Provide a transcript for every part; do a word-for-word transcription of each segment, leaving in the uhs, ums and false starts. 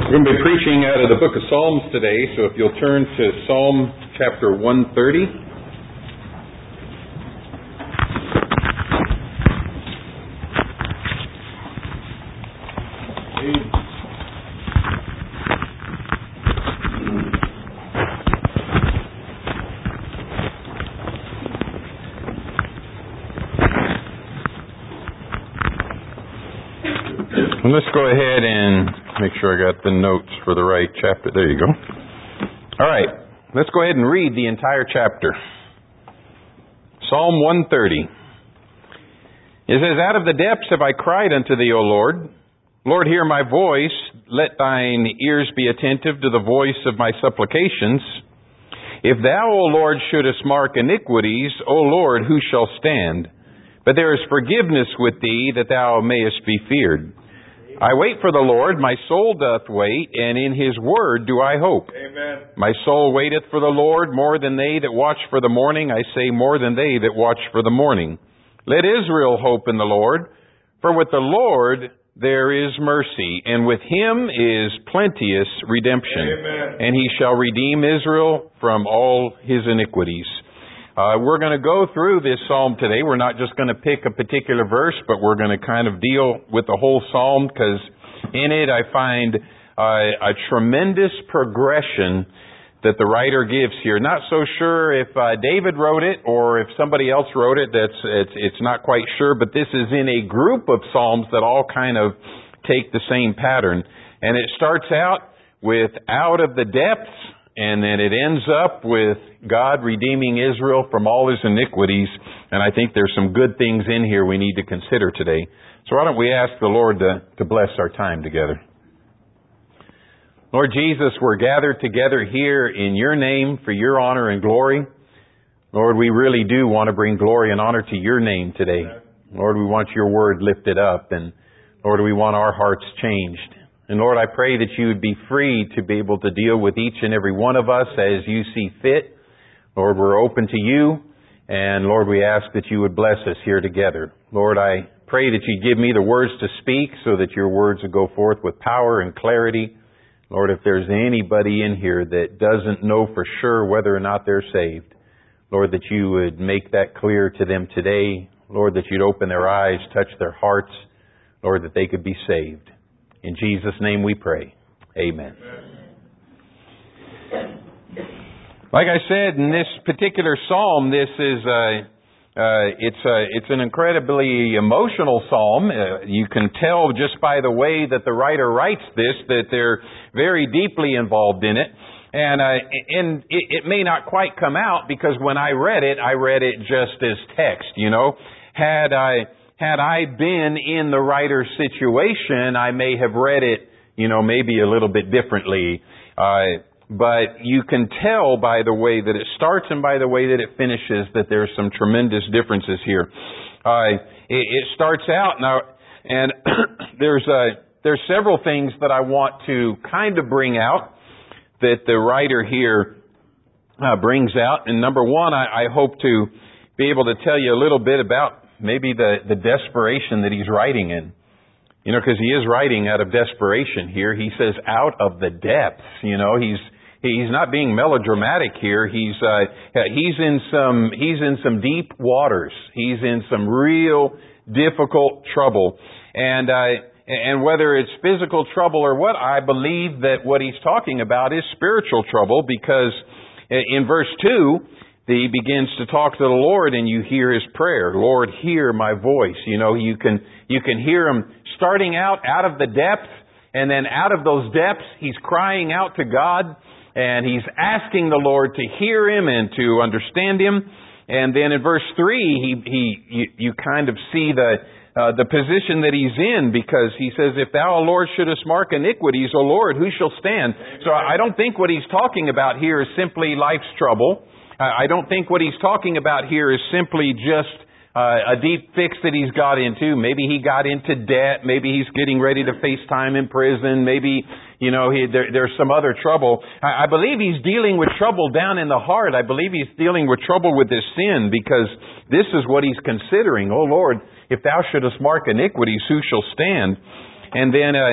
We're going to be preaching out of the book of Psalms today, so if you'll turn to Psalm chapter one thirty. And let's go ahead and make sure I got the notes for the right chapter. There you go. All right. Let's go ahead and read the entire chapter. Psalm one thirty. It says, "Out of the depths have I cried unto thee, O Lord. Lord, hear my voice. Let thine ears be attentive to the voice of my supplications. If thou, O Lord, shouldest mark iniquities, O Lord, who shall stand? But there is forgiveness with thee, that thou mayest be feared. I wait for the Lord, my soul doth wait, and in his word do I hope. Amen. My soul waiteth for the Lord more than they that watch for the morning. I say more than they that watch for the morning. Let Israel hope in the Lord, for with the Lord there is mercy, and with him is plenteous redemption. Amen. And he shall redeem Israel from all his iniquities." Uh, we're going to go through this psalm today. We're not just going to pick a particular verse, but we're going to kind of deal with the whole psalm, because in it I find uh, a tremendous progression that the writer gives here. Not so sure if uh, David wrote it or if somebody else wrote it. That's it's, it's not quite sure, but this is in a group of psalms that all kind of take the same pattern. And it starts out with "out of the depths," and then it ends up with God redeeming Israel from all his iniquities. And I think there's some good things in here we need to consider today. So why don't we ask the Lord to, to bless our time together. Lord Jesus, we're gathered together here in your name for your honor and glory. Lord, we really do want to bring glory and honor to your name today. Lord, we want your word lifted up, and Lord, we want our hearts changed. And Lord, I pray that you would be free to be able to deal with each and every one of us as you see fit. Lord, we're open to you. And Lord, we ask that you would bless us here together. Lord, I pray that you give me the words to speak so that your words would go forth with power and clarity. Lord, if there's anybody in here that doesn't know for sure whether or not they're saved, Lord, that you would make that clear to them today. Lord, that you'd open their eyes, touch their hearts. Lord, that they could be saved. In Jesus' name we pray. Amen. Like I said, in this particular psalm, this is uh, uh, it's uh, it's an incredibly emotional psalm. Uh, you can tell just by the way that the writer writes this that they're very deeply involved in it, and uh, and it, it may not quite come out, because when I read it, I read it just as text. You know, had I Had I been in the writer's situation, I may have read it, you know, maybe a little bit differently. Uh, but you can tell by the way that it starts and by the way that it finishes that there's some tremendous differences here. Uh, it, it starts out now, and there's uh, there's several things that I want to kind of bring out that the writer here uh, brings out. And number one, I, I hope to be able to tell you a little bit about maybe the, the desperation that he's writing in. You know, because he is writing out of desperation here. He says, out of the depths. You know, he's he's not being melodramatic here. He's uh, he's in some he's in some deep waters. He's in some real difficult trouble. And uh, and whether it's physical trouble or what, I believe that what he's talking about is spiritual trouble, because in verse two, he begins to talk to the Lord, and you hear his prayer. Lord, hear my voice. You know, you can you can hear him starting out out of the depths, and then out of those depths, he's crying out to God, and he's asking the Lord to hear him and to understand him. And then in verse three, he he you, you kind of see the uh, the position that he's in, because he says, "If thou, O Lord, shouldest mark iniquities, O Lord, who shall stand?" So I don't think what he's talking about here is simply life's trouble. I don't think what he's talking about here is simply just uh, a deep fix that he's got into. Maybe he got into debt. Maybe he's getting ready to face time in prison. Maybe, you know, he, there, there's some other trouble. I, I believe he's dealing with trouble down in the heart. I believe he's dealing with trouble with his sin, because this is what he's considering. Oh, Lord, if thou shouldest mark iniquities, who shall stand? And then uh,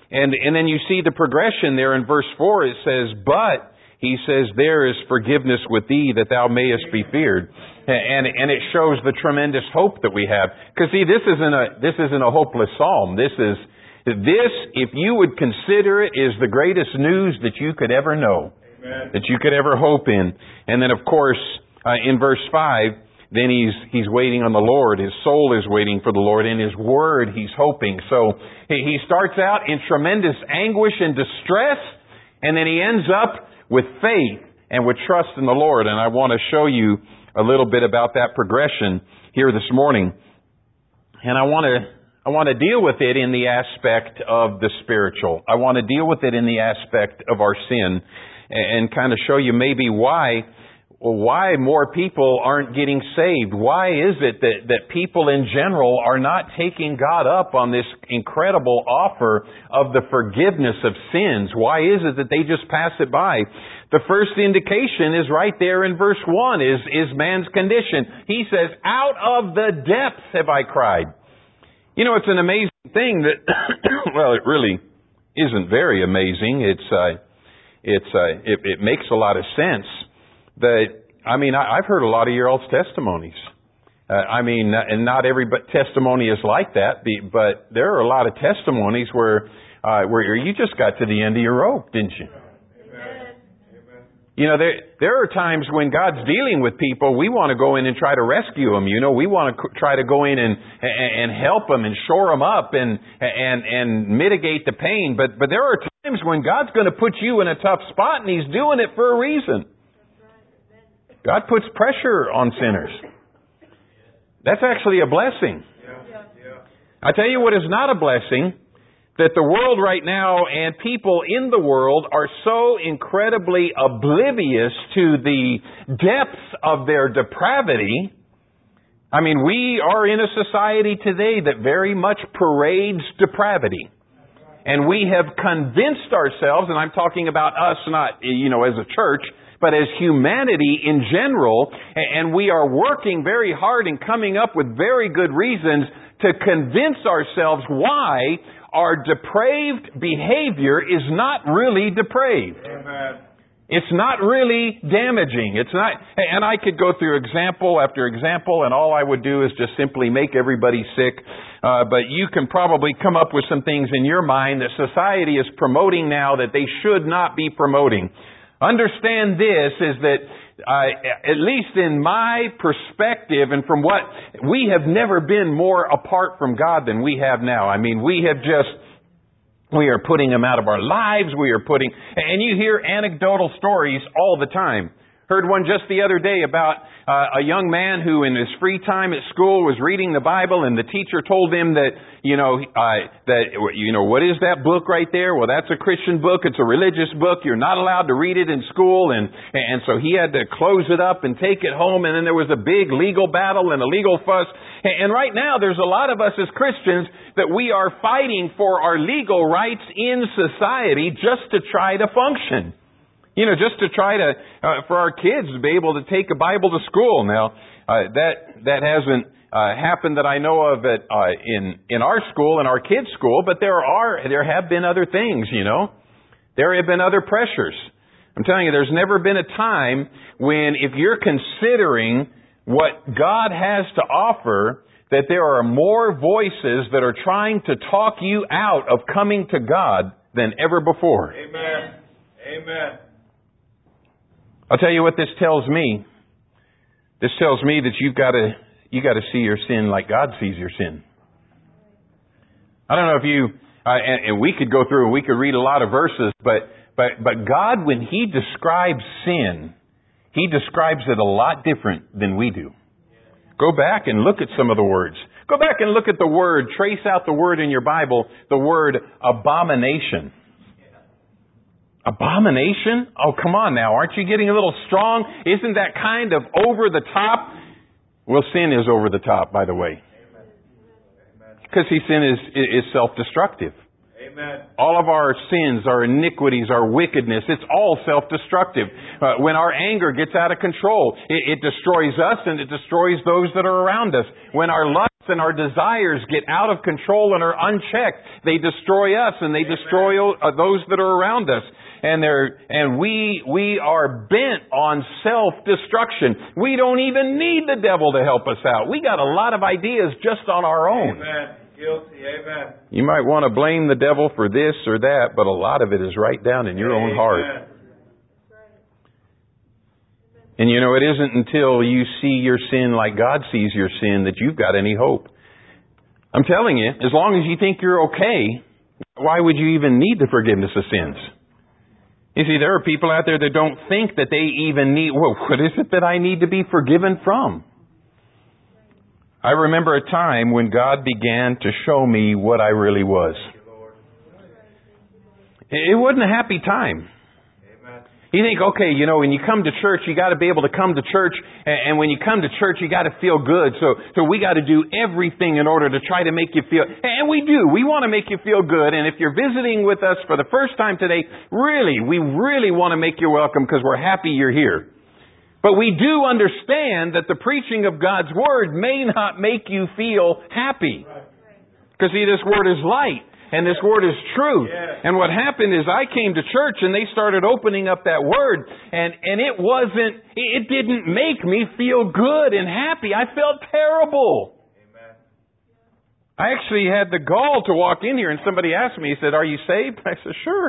And, and then you see the progression there in verse four. It says, but, he says, there is forgiveness with thee that thou mayest be feared. And, and it shows the tremendous hope that we have. Because see, this isn't a, this isn't a hopeless psalm. This is, this, if you would consider it, is the greatest news that you could ever know. Amen. That you could ever hope in. And then of course, uh, in verse five, then he's, he's waiting on the Lord. His soul is waiting for the Lord. In His Word, he's hoping. So he starts out in tremendous anguish and distress, and then he ends up with faith and with trust in the Lord. And I want to show you a little bit about that progression here this morning. And I want to, I want to deal with it in the aspect of the spiritual. I want to deal with it in the aspect of our sin, and, and kind of show you maybe why Well, why more people aren't getting saved? Why is it that, that people in general are not taking God up on this incredible offer of the forgiveness of sins? Why is it that they just pass it by? The first indication is right there in verse one, is, is man's condition. He says, out of the depths have I cried. You know, it's an amazing thing that, well, it really isn't very amazing. It's, uh, it's, uh, it, it makes a lot of sense. That, I mean, I, I've heard a lot of your all's testimonies. Uh, I mean, and not every testimony is like that, but there are a lot of testimonies where, uh, where you just got to the end of your rope, didn't you? Amen. You know, there, there are times when God's dealing with people, we want to go in and try to rescue them. You know, we want to try to go in and, and help them and shore them up and, and, and mitigate the pain. But, but there are times when God's going to put you in a tough spot, and He's doing it for a reason. God puts pressure on sinners. That's actually a blessing. I tell you what is not a blessing, that the world right now and people in the world are so incredibly oblivious to the depths of their depravity. I mean, we are in a society today that very much parades depravity. And we have convinced ourselves, and I'm talking about us, not, you know, as a church, but as humanity in general, and we are working very hard and coming up with very good reasons to convince ourselves why our depraved behavior is not really depraved. Amen. It's not really damaging. It's not, and I could go through example after example, and all I would do is just simply make everybody sick. Uh, but you can probably come up with some things in your mind that society is promoting now that they should not be promoting. Understand this is that, uh, at least in my perspective and from what, we have never been more apart from God than we have now. I mean, we have just, we are putting Him out of our lives. We are putting, and you hear anecdotal stories all the time. Heard one just the other day about uh, a young man who in his free time at school was reading the Bible, and the teacher told him that, you know, uh, that, you know, what is that book right there? Well, that's a Christian book. It's a religious book. You're not allowed to read it in school. And, and so he had to close it up and take it home. And then there was a big legal battle and a legal fuss. And right now there's a lot of us as Christians that we are fighting for our legal rights in society just to try to function. You know, just to try to, uh, for our kids to be able to take a Bible to school. Now, uh, that, that hasn't, uh, happened that I know of at, uh, in, in our school, in our kids' school, but there are, there have been other things, you know. There have been other pressures. I'm telling you, there's never been a time when if you're considering what God has to offer, that there are more voices that are trying to talk you out of coming to God than ever before. Amen. Amen. I'll tell you what this tells me. This tells me that you've got to, you got to see your sin like God sees your sin. I don't know if you, uh, and, and we could go through and we could read a lot of verses, but, but, but God, when He describes sin, He describes it a lot different than we do. Go back and look at some of the words. Go back and look at the word, trace out the word in your Bible, the word abomination. Abomination? Oh, come on now. Aren't you getting a little strong? Isn't that kind of over the top? Well, sin is over the top, by the way. Because see, sin is, is self-destructive. Amen. All of our sins, our iniquities, our wickedness, it's all self-destructive. Uh, when our anger gets out of control, it, it destroys us and it destroys those that are around us. When our lust and our desires get out of control and are unchecked, they destroy us and they Amen. destroy those that are around us. And they're, and we, we are bent on self-destruction. We don't even need the devil to help us out. We got a lot of ideas just on our own. Amen. Guilty. Amen. You might want to blame the devil for this or that, but a lot of it is right down in your Amen. own heart. And you know, it isn't until you see your sin like God sees your sin that you've got any hope. I'm telling you, as long as you think you're okay, why would you even need the forgiveness of sins? You see, there are people out there that don't think that they even need, well, what is it that I need to be forgiven from? I remember a time when God began to show me what I really was. It wasn't a happy time. You think, okay, you know, when you come to church, you got to be able to come to church, and when you come to church, you got to feel good. So, so we got to do everything in order to try to make you feel, and we do. We want to make you feel good. And if you're visiting with us for the first time today, really, we really want to make you welcome because we're happy you're here. But we do understand that the preaching of God's Word may not make you feel happy. Because see, this Word is light. And this Word is truth. Yeah. And what happened is I came to church and they started opening up that Word. And, and it wasn't, it didn't make me feel good and happy. I felt terrible. Amen. I actually had the gall to walk in here and somebody asked me, he said, "Are you saved?" I said, "Sure."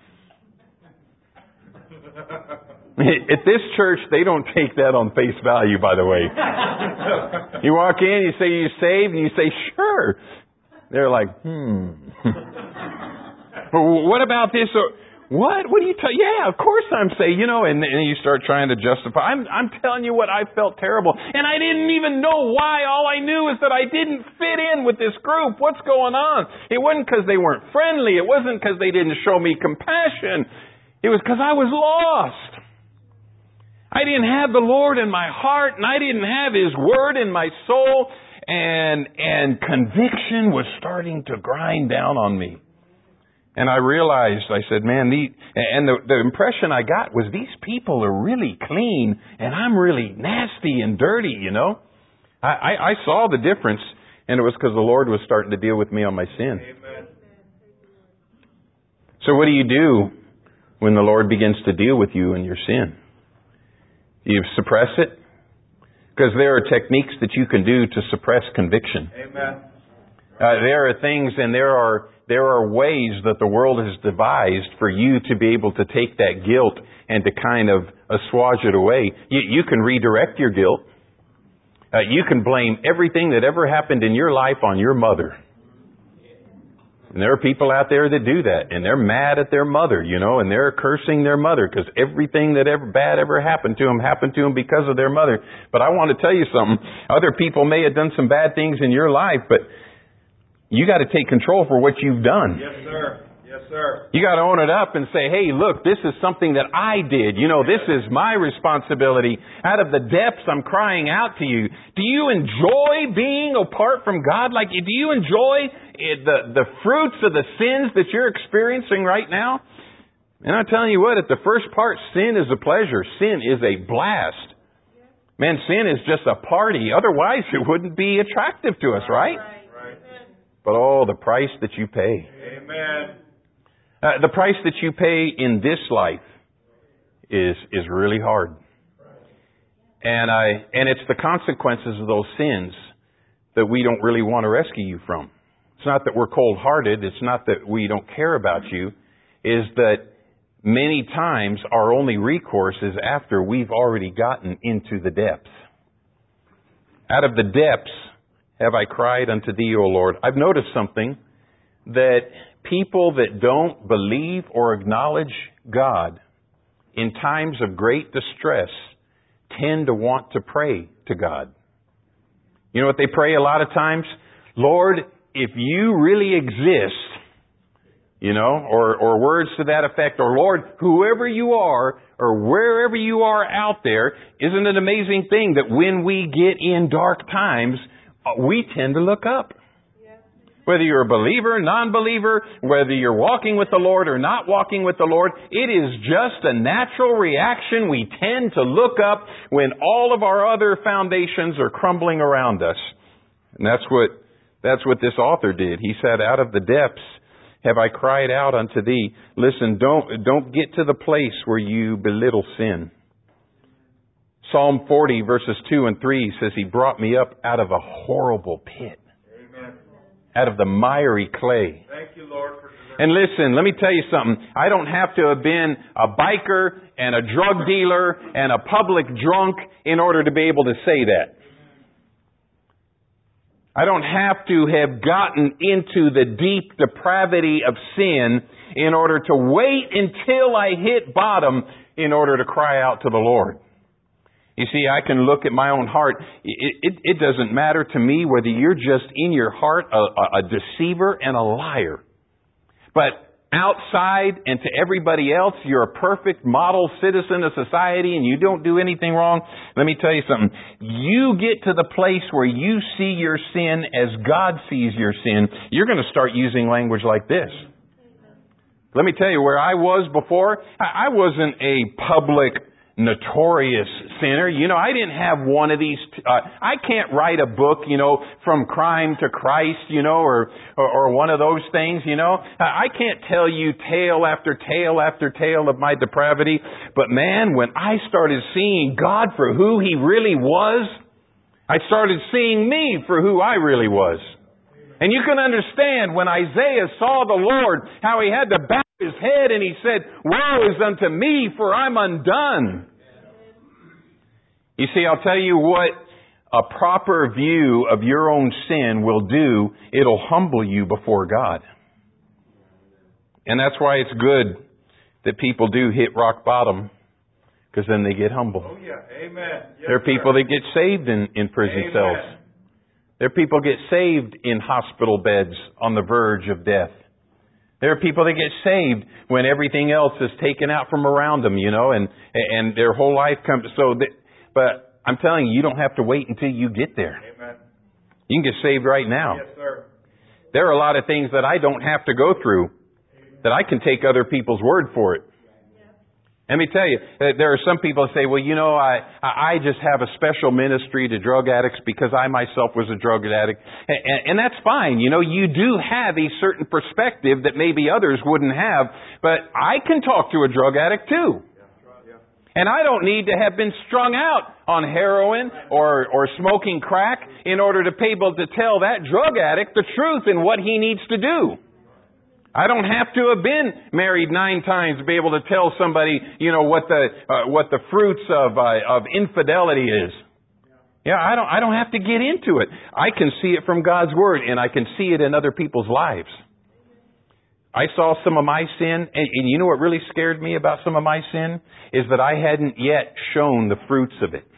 At this church, they don't take that on face value, by the way. You walk in, you say you're saved, and you say, "Sure." They're like, hmm. What about this? What? What do you tell? Yeah, of course I'm saying, you know, and, and you start trying to justify. I'm, I'm telling you what, I felt terrible. And I didn't even know why. All I knew is that I didn't fit in with this group. What's going on? It wasn't because they weren't friendly. It wasn't because they didn't show me compassion. It was because I was lost. I didn't have the Lord in my heart, and I didn't have His Word in my soul. And and conviction was starting to grind down on me. And I realized, I said, man, the, and the, the impression I got was these people are really clean and I'm really nasty and dirty, you know. I, I, I saw the difference, and it was because the Lord was starting to deal with me on my sin. Amen. So what do you do when the Lord begins to deal with you in your sin? Do you suppress it? Because there are techniques that you can do to suppress conviction. Amen. Uh, there are things and there are there are ways that the world has devised for you to be able to take that guilt and to kind of assuage it away. You, you can redirect your guilt. Uh, you can blame everything that ever happened in your life on your mother. And there are people out there that do that, and they're mad at their mother, you know, and they're cursing their mother because everything that ever bad ever happened to them happened to them because of their mother. But I want to tell you something. Other people may have done some bad things in your life, but you got to take control for what you've done. Yes, sir. Yes, sir. You got to own it up and say, hey, look, this is something that I did. You know, this is my responsibility. Out of the depths, I'm crying out to you. Do you enjoy being apart from God? Like, do you enjoy the, the fruits of the sins that you're experiencing right now? And I'm telling you what, at the first part, sin is a pleasure. Sin is a blast. Man, sin is just a party. Otherwise, it wouldn't be attractive to us, right? Right. But oh, the price that you pay. Amen. Uh, the price that you pay in this life is is really hard. And I and it's the consequences of those sins that we don't really want to rescue you from. It's not that we're cold-hearted. It's not that we don't care about you. Is that many times our only recourse is after we've already gotten into the depths. Out of the depths have I cried unto Thee, O Lord. I've noticed something, that people that don't believe or acknowledge God in times of great distress tend to want to pray to God. You know what they pray a lot of times? Lord, if you really exist, you know, or, or words to that effect, or Lord, whoever you are, or wherever you are out there, isn't it an amazing thing that when we get in dark times, we tend to look up? Whether you're a believer, non-believer, whether you're walking with the Lord or not walking with the Lord, it is just a natural reaction. We tend to look up when all of our other foundations are crumbling around us. And that's what, that's what this author did. He said, out of the depths have I cried out unto thee. Listen, don't, don't get to the place where you belittle sin. Psalm forty verses two and three says, He brought me up out of a horrible pit. Amen. Out of the miry clay. Thank you, Lord, for delivering. And listen, let me tell you something. I don't have to have been a biker and a drug dealer and a public drunk in order to be able to say that. I don't have to have gotten into the deep depravity of sin in order to wait until I hit bottom in order to cry out to the Lord. You see, I can look at my own heart. It, it, it doesn't matter to me whether you're just in your heart a, a, a deceiver and a liar. But outside and to everybody else, you're a perfect model citizen of society and you don't do anything wrong. Let me tell you something. You get to the place where you see your sin as God sees your sin, you're going to start using language like this. Let me tell you, where I was before, I wasn't a public notorious sinner. You know, I didn't have one of these, uh, I can't write a book, you know, From Crime to Christ, you know, or, or, or one of those things, you know. I can't tell you tale after tale after tale of my depravity. But man, when I started seeing God for who He really was, I started seeing me for who I really was. And you can understand when Isaiah saw the Lord, how he had to bow his head and he said, Woe is unto me, for I'm undone. You see, I'll tell you what a proper view of your own sin will do. It'll humble you before God. And that's why it's good that people do hit rock bottom, because then they get humble. Oh, yeah. Amen. Yes, there are people sir. that get saved in, in prison Amen. cells. There are people get saved in hospital beds on the verge of death. There are people that get saved when everything else is taken out from around them, you know, and and their whole life comes. So, that, but I'm telling you, you don't have to wait until you get there. Amen. You can get saved right now. Yes, sir. There are a lot of things that I don't have to go through, that I can take other people's word for it. Let me tell you, there are some people that say, well, you know, I I just have a special ministry to drug addicts because I myself was a drug addict. And, and that's fine. You know, you do have a certain perspective that maybe others wouldn't have. But I can talk to a drug addict too. And I don't need to have been strung out on heroin or, or smoking crack in order to be able to tell that drug addict the truth and what he needs to do. I don't have to have been married nine times to be able to tell somebody, you know, what the uh, what the fruits of uh, of infidelity is. Yeah, I don't I don't have to get into it. I can see it from God's Word, and I can see it in other people's lives. I saw some of my sin, and, and you know what really scared me about some of my sin is that I hadn't yet shown the fruits of it.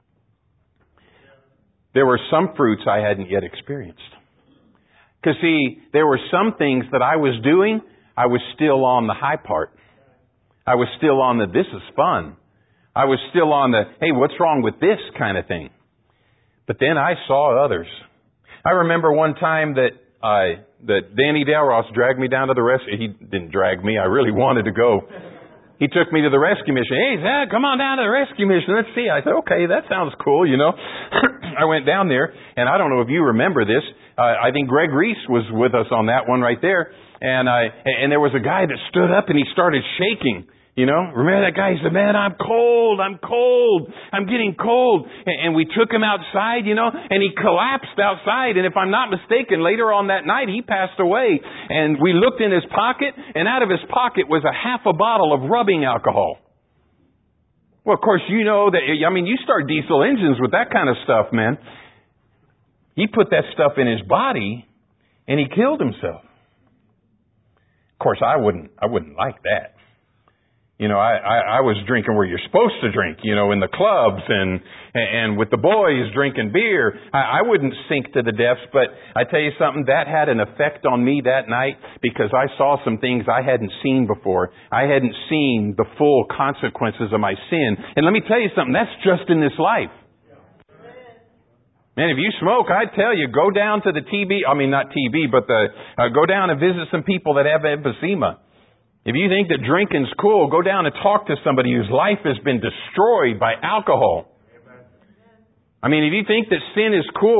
There were some fruits I hadn't yet experienced. Because, see, there were some things that I was doing, I was still on the high part. I was still on the, this is fun. I was still on the, hey, what's wrong with this kind of thing. But then I saw others. I remember one time that I, that Danny Dalross dragged me down to the rescue. He didn't drag me. I really wanted to go. He took me to the rescue mission. Hey, Zach, come on down to the rescue mission. Let's see. I said, okay, that sounds cool, you know. I went down there, and I don't know if you remember this. Uh, I think Greg Reese was with us on that one right there. And I, and there was a guy that stood up and he started shaking. You know, remember that guy? He said, man, I'm cold. I'm cold. I'm getting cold. And, and we took him outside, you know, and he collapsed outside. And if I'm not mistaken, later on that night, he passed away. And we looked in his pocket, and out of his pocket was a half a bottle of rubbing alcohol. Well, of course, you know that, I mean, you start diesel engines with that kind of stuff, man. He put that stuff in his body, and he killed himself. Of course, I wouldn't, I wouldn't like that. You know, I, I, I was drinking where you're supposed to drink, you know, in the clubs and, and with the boys drinking beer. I, I wouldn't sink to the depths, but I tell you something, that had an effect on me that night because I saw some things I hadn't seen before. I hadn't seen the full consequences of my sin. And let me tell you something, that's just in this life. Man, if you smoke, I'd tell you, go down to the T B, I mean, not T B, but the, uh, go down and visit some people that have emphysema. If you think that drinking's cool, go down and talk to somebody whose life has been destroyed by alcohol. Amen. I mean, if you think that sin is cool,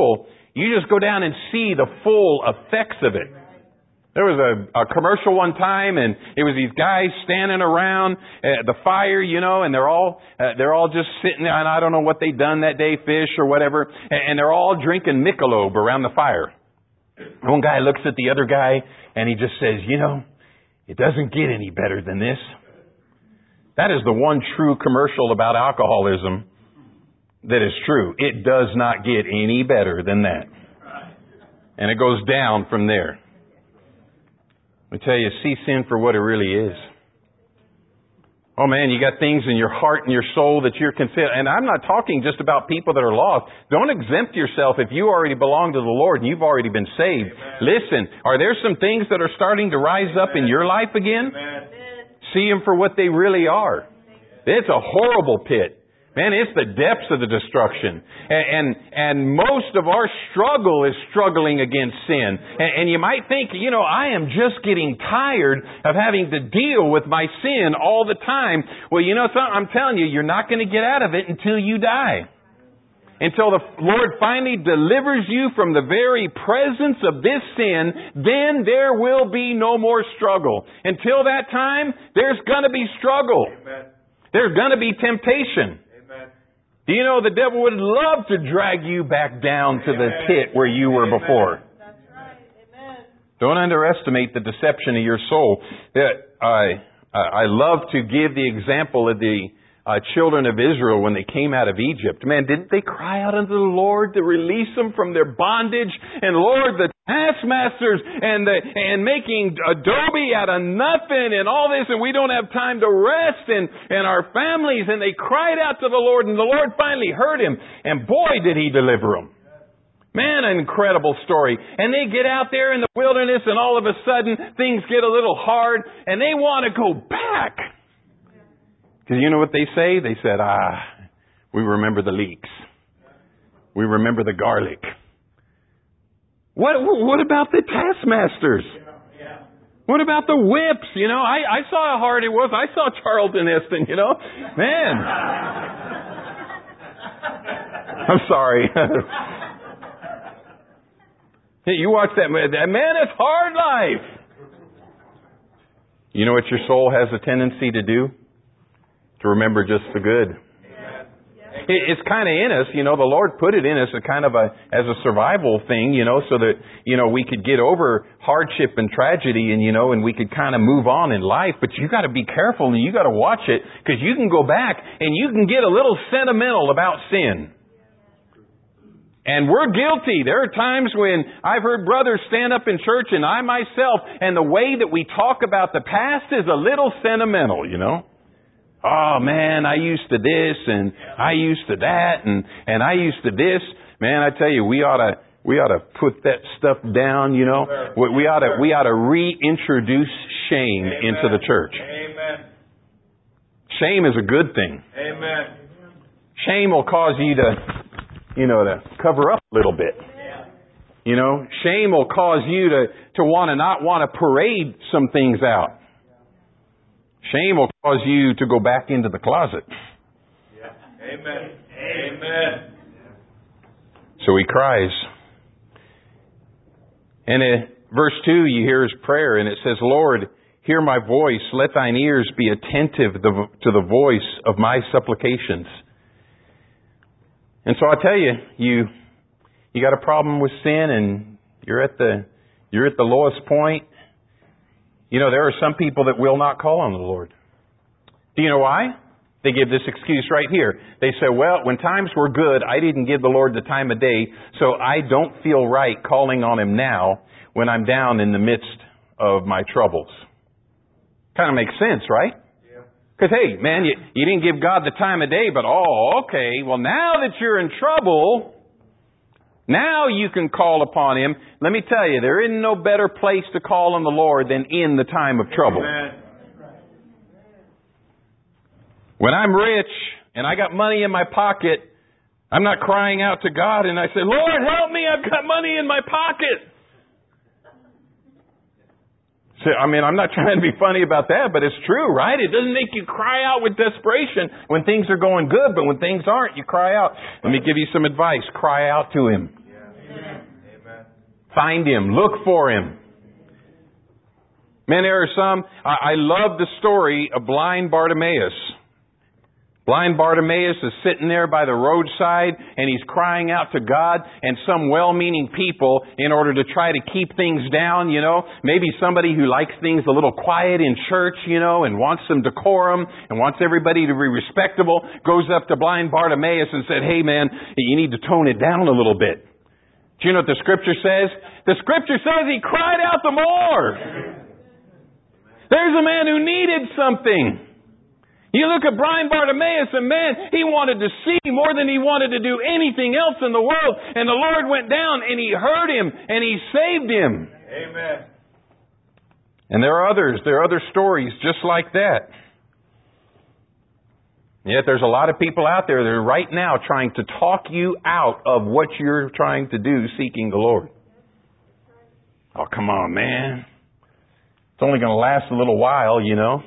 you just go down and see the full effects of it. There was a, a commercial one time, and it was these guys standing around uh, the fire, you know, and they're all uh, they're all just sitting there, and I don't know what they'd done that day, fish or whatever, and, and they're all drinking Michelob around the fire. One guy looks at the other guy, and he just says, you know, it doesn't get any better than this. That is the one true commercial about alcoholism that is true. It does not get any better than that. And it goes down from there. I tell you, see sin for what it really is. Oh man, you got things in your heart and your soul that you're considered. And I'm not talking just about people that are lost. Don't exempt yourself if you already belong to the Lord and you've already been saved. Amen. Listen, are there some things that are starting to rise Amen. Up in your life again? Amen. See them for what they really are. It's a horrible pit. Man, it's the depths of the destruction. And, and, and most of our struggle is struggling against sin. And, and you might think, you know, I am just getting tired of having to deal with my sin all the time. Well, you know something? I'm telling you, you're not going to get out of it until you die. Until the Lord finally delivers you from the very presence of this sin, then there will be no more struggle. Until that time, there's going to be struggle. Amen. There's going to be temptation. Do you know the devil would love to drag you back down to the pit where you were before? That's right. Amen. Don't underestimate the deception of your soul. I I love to give the example of the uh, children of Israel when they came out of Egypt. Man, didn't they cry out unto the Lord to release them from their bondage? And Lord, the taskmasters and the, and making adobe out of nothing and all this, and we don't have time to rest and, and our families. And they cried out to the Lord, and the Lord finally heard him. And boy, did He deliver them. Man, an incredible story. And they get out there in the wilderness, and all of a sudden things get a little hard, and they want to go back. Because you know what they say? They said, ah, we remember the leeks. We remember the garlic. What what about the taskmasters? What about the whips? You know, I, I saw how hard it was. I saw Charlton Heston, you know. Man. I'm sorry. You watch that man. That man, it's hard life. You know what your soul has a tendency to do? To remember just the good. It's kind of in us, you know, the Lord put it in us a kind of a, as a survival thing, you know, so that, you know, we could get over hardship and tragedy and, you know, and we could kind of move on in life. But you got to be careful and you got to watch it, because you can go back and you can get a little sentimental about sin. And we're guilty. There are times when I've heard brothers stand up in church, and I myself, and the way that we talk about the past is a little sentimental, you know. Oh man, I used to this and I used to that and, and I used to this. Man, I tell you, we ought to, we ought to put that stuff down, you know. We, we ought to, we ought to reintroduce shame Amen. Into the church. Amen. Shame is a good thing. Amen. Shame will cause you to, you know, to cover up a little bit. You know, shame will cause you to, to want to not want to parade some things out. Shame will cause you to go back into the closet. Yeah. Amen. Amen. So he cries. And in verse two, you hear his prayer, and it says, Lord, hear my voice. Let thine ears be attentive to the voice of my supplications. And so I tell you, you you got a problem with sin, and you're at the you're at the lowest point. You know, there are some people that will not call on the Lord. Do you know why? They give this excuse right here. They say, well, when times were good, I didn't give the Lord the time of day, so I don't feel right calling on Him now when I'm down in the midst of my troubles. Kind of makes sense, right? Because, hey, man, you, you didn't give God the time of day, but, oh, okay, well, now that you're in trouble, now you can call upon Him. Let me tell you, there isn't no better place to call on the Lord than in the time of trouble. Amen. When I'm rich and I got money in my pocket, I'm not crying out to God and I say, Lord, help me, I've got money in my pocket. So, I mean, I'm not trying to be funny about that, but it's true, right? It doesn't make you cry out with desperation when things are going good, but when things aren't, you cry out. Let me give you some advice. Cry out to Him. Find Him. Look for Him. Man, there are some, I, I love the story of blind Bartimaeus. Blind Bartimaeus is sitting there by the roadside and he's crying out to God and some well-meaning people in order to try to keep things down, you know. Maybe somebody who likes things a little quiet in church, you know, and wants some decorum and wants everybody to be respectable, goes up to blind Bartimaeus and said, hey man, you need to tone it down a little bit. Do you know what the Scripture says? The Scripture says he cried out the more. There's a man who needed something. You look at blind Bartimaeus and man, he wanted to see more than he wanted to do anything else in the world. And the Lord went down and He heard him and He saved him. Amen. And there are others. There are other stories just like that. Yet there's a lot of people out there that are right now trying to talk you out of what you're trying to do seeking the Lord. Oh, come on, man. It's only going to last a little while, you know.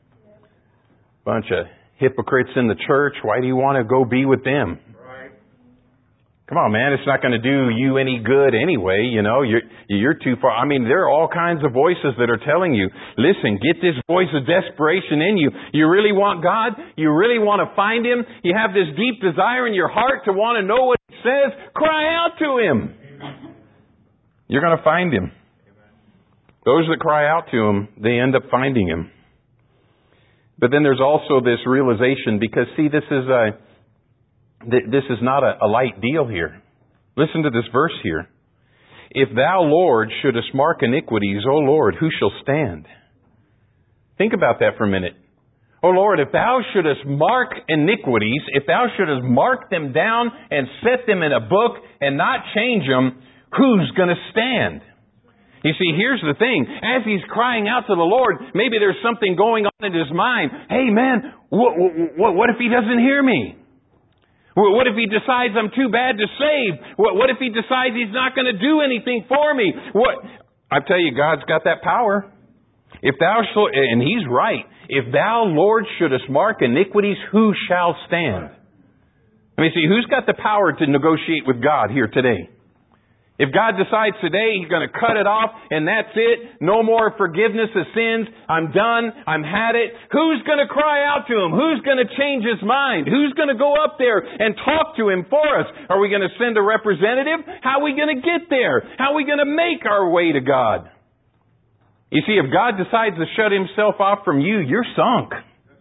Bunch of hypocrites in the church. Why do you want to go be with them? Right. Come on, man. It's not going to do you any good anyway. You know, you're, you're too far. I mean, there are all kinds of voices that are telling you, listen, get this voice of desperation in you. You really want God? You really want to find Him? You have this deep desire in your heart to want to know what He says? Cry out to Him. You're going to find Him. Those that cry out to Him, they end up finding Him. But then there's also this realization, because see, this is a, this is not a, a light deal here. Listen to this verse here. If thou, Lord, shouldest mark iniquities, O Lord, who shall stand? Think about that for a minute. O Lord, if thou shouldest mark iniquities, if thou shouldest mark them down and set them in a book and not change them, who's going to stand? You see, here's the thing. As he's crying out to the Lord, maybe there's something going on in his mind. Hey, man, what, what, what if He doesn't hear me? What if He decides I'm too bad to save? What, what if He decides He's not going to do anything for me? What? I tell you, God's got that power. If thou shall, and He's right. If thou, Lord, shouldest mark iniquities, who shall stand? Let me see, who's got the power to negotiate with God here today? If God decides today He's going to cut it off and that's it, no more forgiveness of sins, I'm done, I'm had it, who's going to cry out to Him? Who's going to change His mind? Who's going to go up there and talk to Him for us? Are we going to send a representative? How are we going to get there? How are we going to make our way to God? You see, if God decides to shut Himself off from you, you're sunk.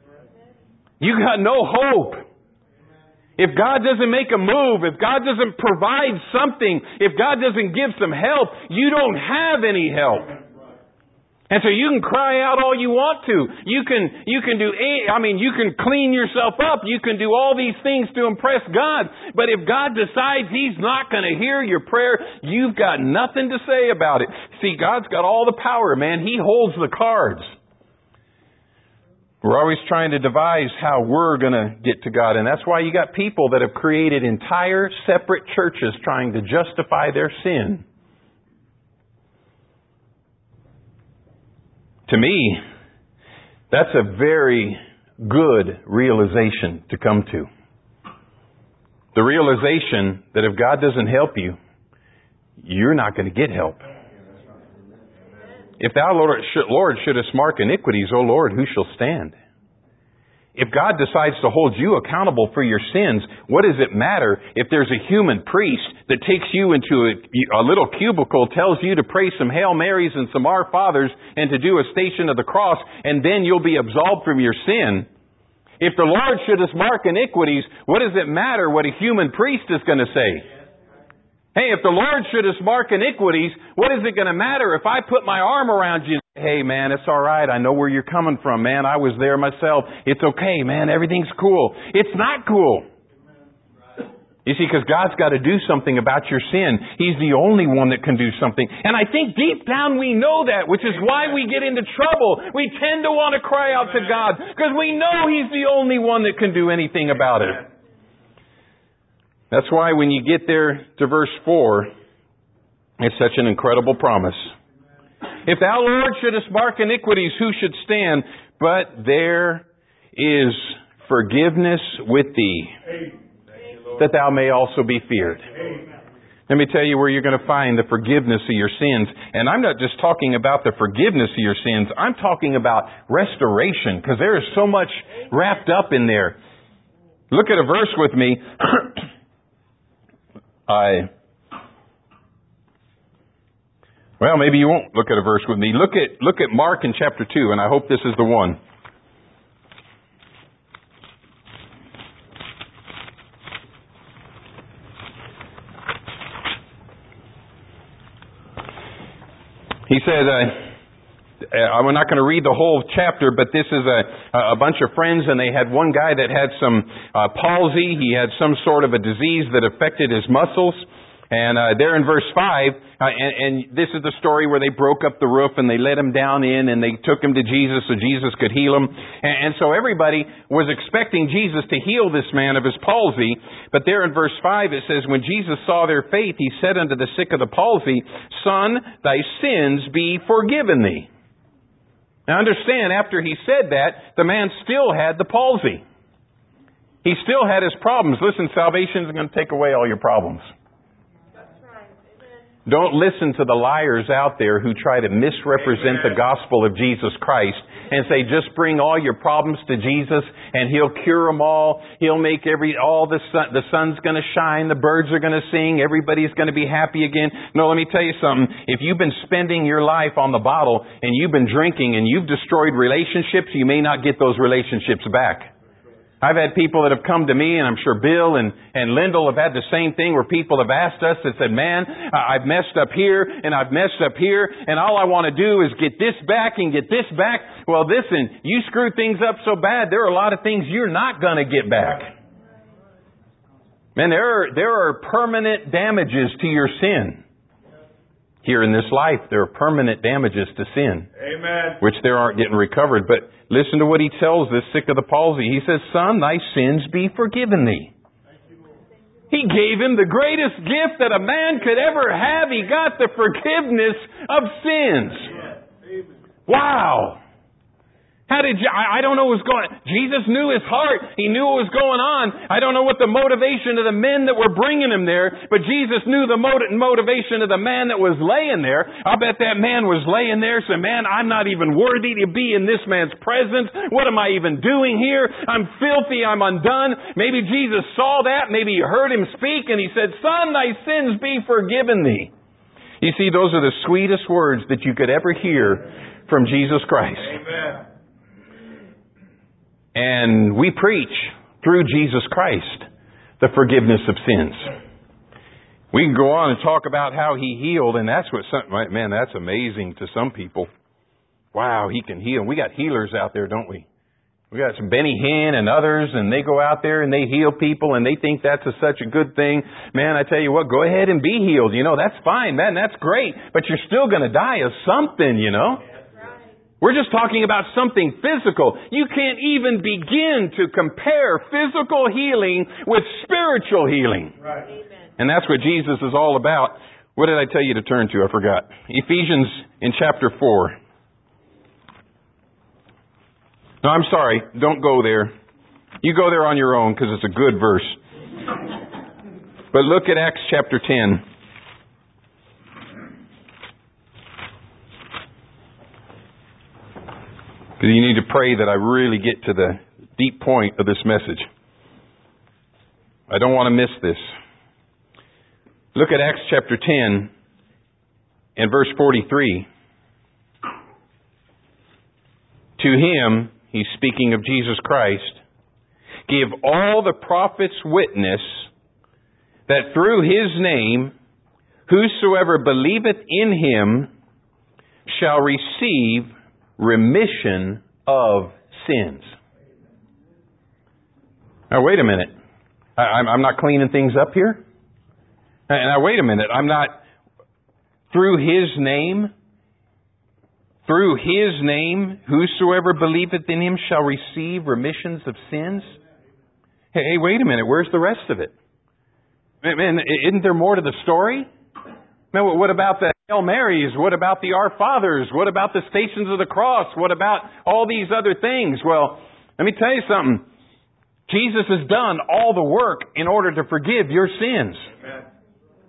You got no hope. If God doesn't make a move, if God doesn't provide something, if God doesn't give some help, you don't have any help. And so you can cry out all you want to. You can, you can do, I mean, you can clean yourself up. You can do all these things to impress God. But if God decides He's not going to hear your prayer, you've got nothing to say about it. See, God's got all the power, man. He holds the cards. We're always trying to devise how we're going to get to God. And that's why you got people that have created entire separate churches trying to justify their sin. To me, that's a very good realization to come to. The realization that if God doesn't help you, you're not going to get help. If thou, Lord, Lord, shouldest mark iniquities, O Lord, who shall stand? If God decides to hold you accountable for your sins, what does it matter if there's a human priest that takes you into a, a little cubicle, tells you to pray some Hail Marys and some Our Fathers and to do a Station of the Cross, and then you'll be absolved from your sin? If the Lord shouldest mark iniquities, what does it matter what a human priest is going to say? Hey, if the Lord shouldest mark iniquities, what is it going to matter if I put my arm around you? Hey, man, it's all right. I know where you're coming from, man. I was there myself. It's okay, man. Everything's cool. It's not cool. You see, because God's got to do something about your sin. He's the only one that can do something. And I think deep down we know that, which is why we get into trouble. We tend to want to cry out to God because we know He's the only one that can do anything about it. That's why when you get there to verse four, it's such an incredible promise. If thou, Lord, shouldest mark iniquities, who should stand? But there is forgiveness with thee, that thou may also be feared. Let me tell you where you're going to find the forgiveness of your sins. And I'm not just talking about the forgiveness of your sins. I'm talking about restoration, because there is so much wrapped up in there. Look at a verse with me. I, well, maybe you won't look at a verse with me. Look at, look at Mark in chapter two, and I hope this is the one. He said, uh, I'm not going to read the whole chapter, but this is a, a bunch of friends, and they had one guy that had some uh, palsy. He had some sort of a disease that affected his muscles. And uh, there in verse five, uh, and, and this is the story where they broke up the roof and they let him down in and they took him to Jesus so Jesus could heal him. And, and so everybody was expecting Jesus to heal this man of his palsy. But there in verse five it says, when Jesus saw their faith, he said unto the sick of the palsy, Son, thy sins be forgiven thee. Now understand, after he said that, the man still had the palsy. He still had his problems. Listen, salvation is going to take away all your problems. Don't listen to the liars out there who try to misrepresent Amen. The gospel of Jesus Christ and say, just bring all your problems to Jesus and He'll cure them all. He'll make every, all the sun, the sun's going to shine, the birds are going to sing, everybody's going to be happy again. No, let me tell you something. If you've been spending your life on the bottle and you've been drinking and you've destroyed relationships, you may not get those relationships back. I've had people that have come to me, and I'm sure Bill and, and Lyndall have had the same thing where people have asked us that said, man, I've messed up here and I've messed up here and all I want to do is get this back and get this back. Well, listen, you screwed things up so bad, there are a lot of things you're not going to get back. Man, there are, there are permanent damages to your sin. Here in this life, there are permanent damages to sin. Amen. Which there aren't getting recovered. But listen to what he tells this sick of the palsy. He says, Son, thy sins be forgiven thee. He gave him the greatest gift that a man could ever have. He got the forgiveness of sins. Wow. How did you, I, I don't know what was going on. Jesus knew his heart. He knew what was going on. I don't know what the motivation of the men that were bringing him there, but Jesus knew the motiv- motivation of the man that was laying there. I bet that man was laying there saying, man, I'm not even worthy to be in this man's presence. What am I even doing here? I'm filthy. I'm undone. Maybe Jesus saw that. Maybe he heard him speak and he said, Son, thy sins be forgiven thee. You see, those are the sweetest words that you could ever hear from Jesus Christ. Amen. And we preach through Jesus Christ the forgiveness of sins. We can go on and talk about how He healed, and that's what some, man, that's amazing to some people. Wow, He can heal. We got healers out there, don't we? We got some Benny Hinn and others, and they go out there and they heal people, and they think that's a, such a good thing. Man, I tell you what, go ahead and be healed. You know, that's fine, man, that's great. But you're still going to die of something, you know. We're just talking about something physical. You can't even begin to compare physical healing with spiritual healing. Right. And that's what Jesus is all about. What did I tell you to turn to? I forgot. Ephesians in chapter four. No, I'm sorry. Don't go there. You go there on your own because it's a good verse. But look at Acts chapter ten. Because you need to pray that I really get to the deep point of this message. I don't want to miss this. Look at Acts chapter ten and verse forty-three. To Him, he's speaking of Jesus Christ, give all the prophets witness that through His name, whosoever believeth in Him shall receive remission of sins. Now, wait a minute. I, I'm, I'm not cleaning things up here. Now, wait a minute. I'm not, through His name, through His name, whosoever believeth in Him shall receive remissions of sins. Hey, hey, wait a minute. Where's the rest of it? Man, isn't there more to the story? Now, what about the Hail Marys? What about the Our Fathers? What about the Stations of the Cross? What about all these other things? Well, let me tell you something. Jesus has done all the work in order to forgive your sins. Amen.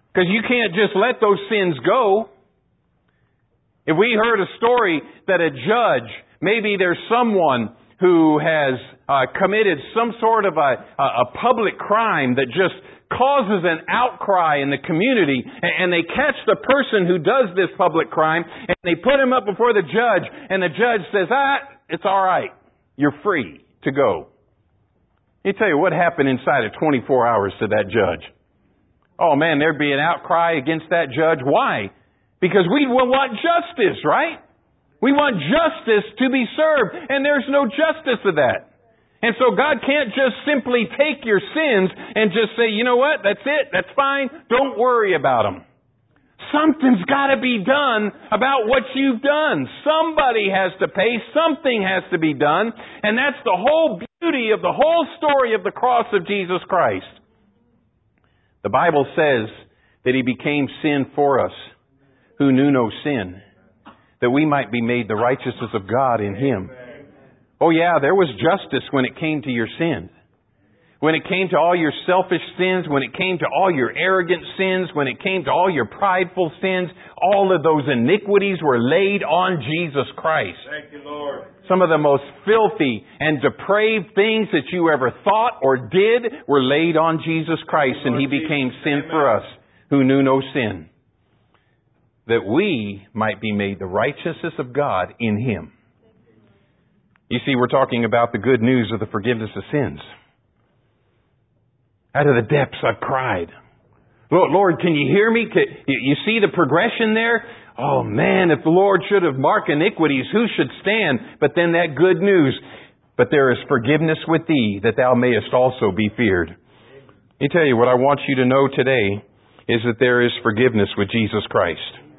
Because you can't just let those sins go. If we heard a story that a judge, maybe there's someone who has uh, committed some sort of a, a public crime that just causes an outcry in the community, and they catch the person who does this public crime, and they put him up before the judge, and the judge says, ah, it's all right. You're free to go. Let me tell you what happened inside of twenty-four hours to that judge. Oh man, there'd be an outcry against that judge. Why? Because we want justice, right? We want justice to be served, and there's no justice to that. And so God can't just simply take your sins and just say, you know what, that's it, that's fine, don't worry about them. Something's got to be done about what you've done. Somebody has to pay, something has to be done, and that's the whole beauty of the whole story of the cross of Jesus Christ. The Bible says that He became sin for us who knew no sin, that we might be made the righteousness of God in Him. Oh yeah, there was justice when it came to your sins. When it came to all your selfish sins, when it came to all your arrogant sins, when it came to all your prideful sins, all of those iniquities were laid on Jesus Christ. Thank you, Lord. Some of the most filthy and depraved things that you ever thought or did were laid on Jesus Christ, and He became sin for us who knew no sin, that we might be made the righteousness of God in Him. You see, we're talking about the good news of the forgiveness of sins. Out of the depths I've cried. Lord, Lord, can you hear me? Can, you see the progression there? Oh man, if the Lord should have marked iniquities, who should stand? But then that good news, but there is forgiveness with thee, that thou mayest also be feared. Let me tell you, what I want you to know today is that there is forgiveness with Jesus Christ.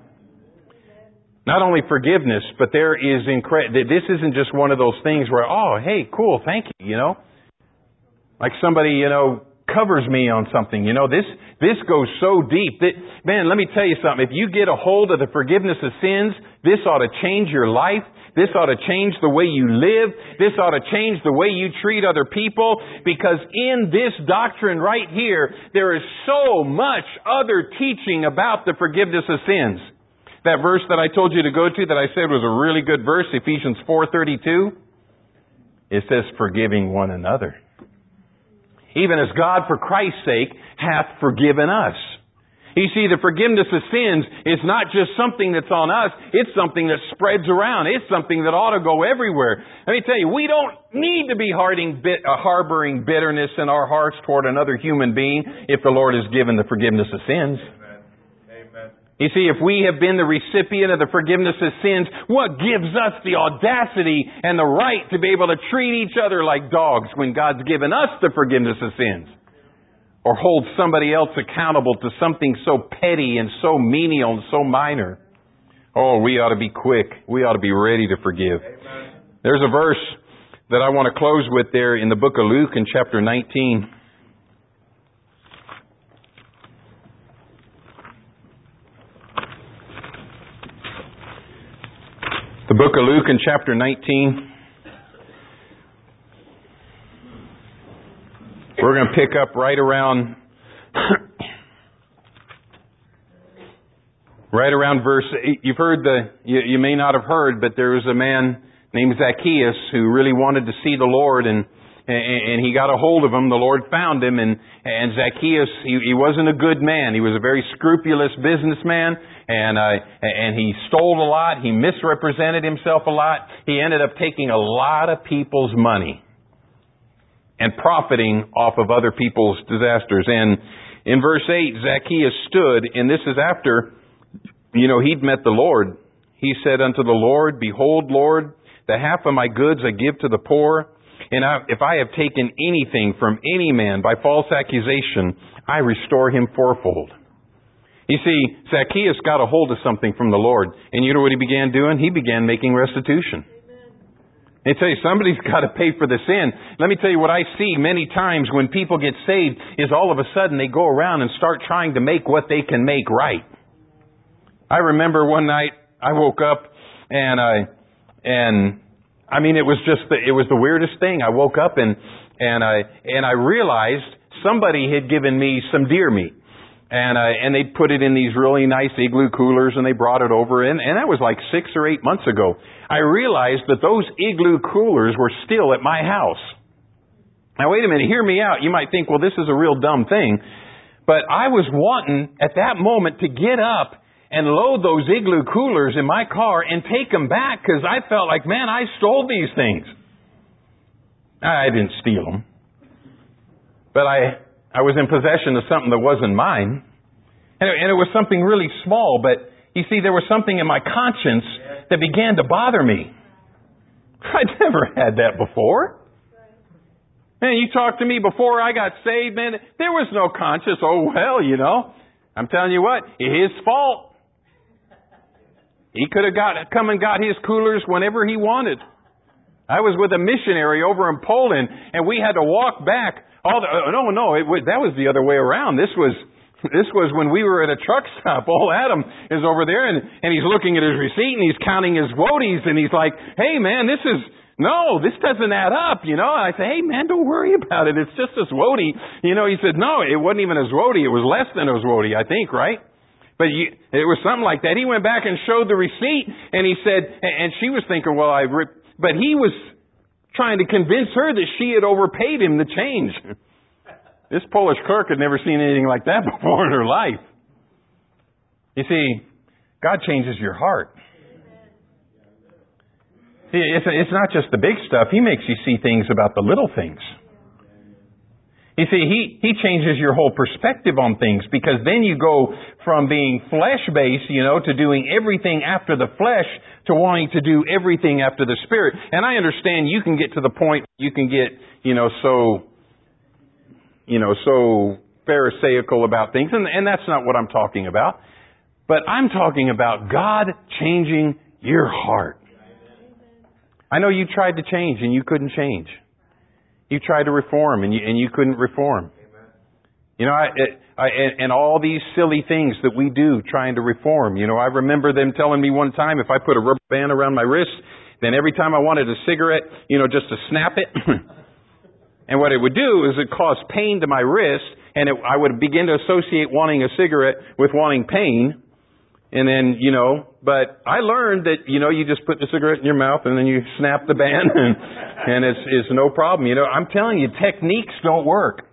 Not only forgiveness, but there is incredible. This isn't just one of those things where, oh, hey, cool, thank you, you know. Like somebody, you know, covers me on something. You know, this this goes so deep that, man, let me tell you something. If you get a hold of the forgiveness of sins, this ought to change your life. This ought to change the way you live. This ought to change the way you treat other people. Because in this doctrine right here, there is so much other teaching about the forgiveness of sins. That verse that I told you to go to that I said was a really good verse, Ephesians four thirty-two, it says, forgiving one another. Even as God, for Christ's sake, hath forgiven us. You see, the forgiveness of sins is not just something that's on us. It's something that spreads around. It's something that ought to go everywhere. Let me tell you, we don't need to be harboring bitterness in our hearts toward another human being if the Lord has given the forgiveness of sins. You see, if we have been the recipient of the forgiveness of sins, what gives us the audacity and the right to be able to treat each other like dogs when God's given us the forgiveness of sins? Or hold somebody else accountable to something so petty and so menial and so minor. Oh, we ought to be quick. We ought to be ready to forgive. Amen. There's a verse that I want to close with there in the book of Luke in chapter nineteen. The book of Luke in chapter nineteen. We're going to pick up right around right around verse eight. You've heard the, you, you may not have heard, but there was a man named Zacchaeus who really wanted to see the Lord, and and, and he got a hold of him. The Lord found him, and, and Zacchaeus, he, he wasn't a good man. He was a very scrupulous businessman. And uh, and he stole a lot. He misrepresented himself a lot. He ended up taking a lot of people's money and profiting off of other people's disasters. And in verse eight, Zacchaeus stood, and this is after, you know, he'd met the Lord. He said unto the Lord, Behold, Lord, the half of my goods I give to the poor. And I, if I have taken anything from any man by false accusation, I restore him fourfold. You see, Zacchaeus got a hold of something from the Lord. And you know what he began doing? He began making restitution. They tell you, somebody's got to pay for the sin. Let me tell you what I see many times when people get saved is all of a sudden they go around and start trying to make what they can make right. I remember one night I woke up and I, and I mean, it was just the, it was the weirdest thing. I woke up and, and I, and I realized somebody had given me some deer meat. And, uh, and they put it in these really nice igloo coolers and they brought it over in, and that was like six or eight months ago. I realized that those igloo coolers were still at my house. Now wait a minute, hear me out. You might think, well, this is a real dumb thing. But I was wanting at that moment to get up and load those igloo coolers in my car and take them back because I felt like, man, I stole these things. I didn't steal them. But I, I was in possession of something that wasn't mine. And it, and it was something really small, but you see, there was something in my conscience that began to bother me. I'd never had that before. Man, you talked to me before I got saved, man, there was no conscience. Oh, well, you know, I'm telling you what, his fault. He could have got come and got his coolers whenever he wanted. I was with a missionary over in Poland, and we had to walk back. All the, no, no, it was, that was the other way around. This was this was when we were at a truck stop. Old Adam is over there, and, and he's looking at his receipt, and he's counting his woties, and he's like, hey, man, this is... No, this doesn't add up, you know. And I say, hey, man, don't worry about it. It's just a Zwody. You know, he said, no, it wasn't even a Zwody. It was less than a Zwody, I think, right? But you, it was something like that. He went back and showed the receipt, and he said, and she was thinking, well, I ripped. But he was trying to convince her that she had overpaid him the change. This Polish clerk had never seen anything like that before in her life. You see, God changes your heart. See, it's, it's not just the big stuff. He makes you see things about the little things. You see, He, He changes your whole perspective on things, because then you go from being flesh-based, you know, to doing everything after the flesh to wanting to do everything after the Spirit. And I understand you can get to the point, you can get, you know, so, you know, so pharisaical about things, and, and that's not what I'm talking about. But I'm talking about God changing your heart. I know you tried to change and you couldn't change. You tried to reform and you, and you couldn't reform. You know, I, I, and all these silly things that we do trying to reform. You know, I remember them telling me one time if I put a rubber band around my wrist, then every time I wanted a cigarette, you know, just to snap it. And what it would do is it cause pain to my wrist, and it, I would begin to associate wanting a cigarette with wanting pain. And then, you know, but I learned that, you know, you just put the cigarette in your mouth and then you snap the band and, and it's, it's no problem. You know, I'm telling you, techniques don't work.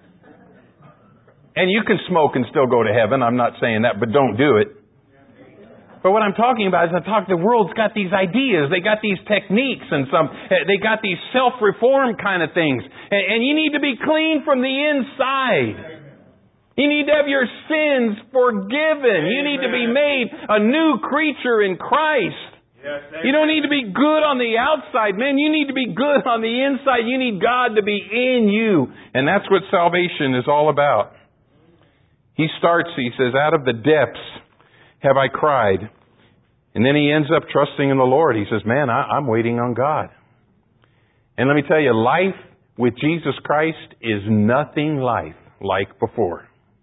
And you can smoke and still go to heaven. I'm not saying that, but don't do it. But what I'm talking about is I talk, the world's got these ideas. They got these techniques and some, they got these self-reform kind of things. And, and you need to be clean from the inside. You need to have your sins forgiven. You need to be made a new creature in Christ. Yes, you don't need to be good on the outside, man. You need to be good on the inside. You need God to be in you. And that's what salvation is all about. He starts, he says, out of the depths have I cried. And then he ends up trusting in the Lord. He says, man, I, I'm waiting on God. And let me tell you, life with Jesus Christ is nothing like, like before.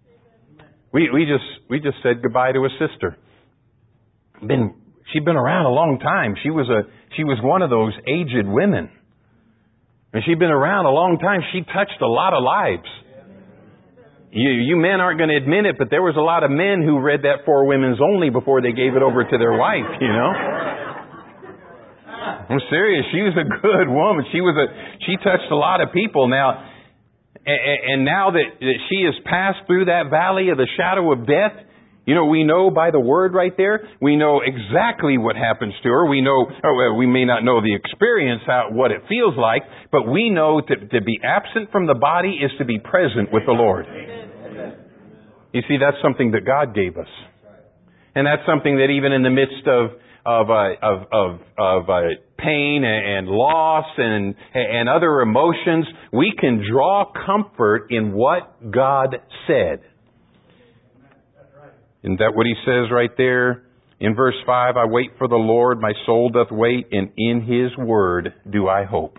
We we just we just said goodbye to a sister. Been she'd been around a long time. She was a she was one of those aged women, and she'd been around a long time. She touched a lot of lives. You you men aren't going to admit it, but there was a lot of men who read that For Women's Only before they gave it over to their wife. You know, I'm serious. She was a good woman. She was a she touched a lot of people. Now. And now that she has passed through that valley of the shadow of death, you know, we know by the word right there, we know exactly what happens to her. We know, or we may not know the experience, how, what it feels like, but we know to, to be absent from the body is to be present with the Lord. You see, that's something that God gave us. And that's something that even in the midst of of uh, of of, of uh, pain and loss and and other emotions, we can draw comfort in what God said. Isn't that what He says right there in verse five? I wait for the Lord, my soul doth wait, and in His word do I hope.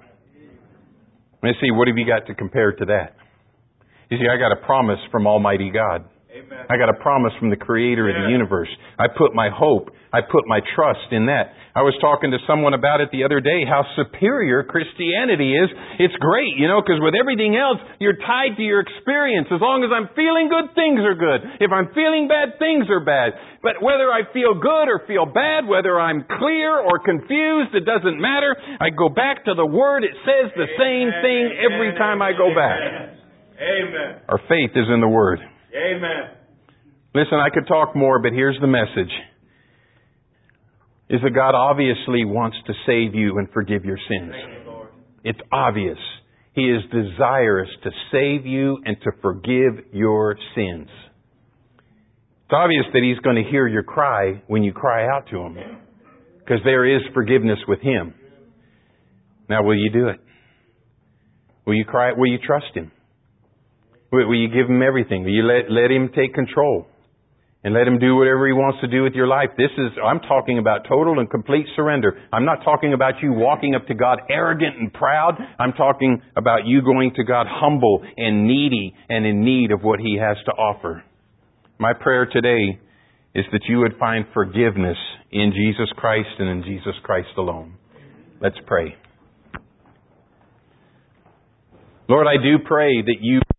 Let's see, what have you got to compare to that? You see, I got a promise from Almighty God. Amen. Amen. I got a promise from the Creator of the Yeah. universe. I put my hope, I put my trust in that. I was talking to someone about it the other day, how superior Christianity is. It's great, you know, because with everything else, you're tied to your experience. As long as I'm feeling good, things are good. If I'm feeling bad, things are bad. But whether I feel good or feel bad, whether I'm clear or confused, it doesn't matter. I go back to the Word. It says the same thing every time I go back. Amen. Our faith is in the Word. Amen. Listen, I could talk more, but here's the message. Is that God obviously wants to save you and forgive your sins. Thank you, Lord. It's obvious. He is desirous to save you and to forgive your sins. It's obvious that He's going to hear your cry when you cry out to Him. Because there is forgiveness with Him. Now, will you do it? Will you cry? Will you trust Him? Will, will you give Him everything? Will you let, let Him take control? And let Him do whatever He wants to do with your life. This is, I'm talking about total and complete surrender. I'm not talking about you walking up to God arrogant and proud. I'm talking about you going to God humble and needy and in need of what He has to offer. My prayer today is that you would find forgiveness in Jesus Christ and in Jesus Christ alone. Let's pray. Lord, I do pray that you